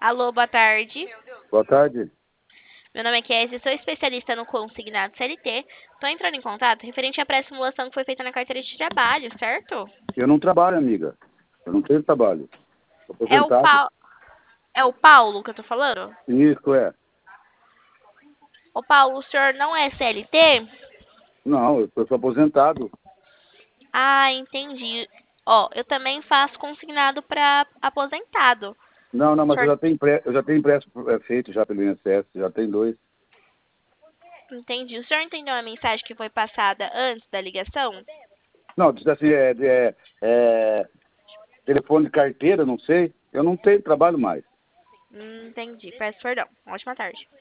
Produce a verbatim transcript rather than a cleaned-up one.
Alô, boa tarde. Boa tarde. Meu nome é Kézia, sou especialista no consignado C L T. Estou entrando em contato referente à pré-simulação que foi feita na carteira de trabalho, certo? Eu não trabalho, amiga. Eu não tenho trabalho. Estou É o, aposentado. pa... é o Paulo que eu tô falando? Isso é. Ô, Paulo, o senhor não é C L T? Não, eu sou aposentado. Ah, entendi. Ó, eu também faço consignado para aposentado. Não, não, O mas eu senhor... já tenho, pré, eu já tenho empréstimo é, feito já pelo I N S S, já tem dois. Entendi. O senhor entendeu a mensagem que foi passada antes da ligação? Não, diz assim, é, é, é telefone de carteira, não sei. Eu não tenho trabalho mais. Hum, entendi. Peço perdão. Ótima tarde.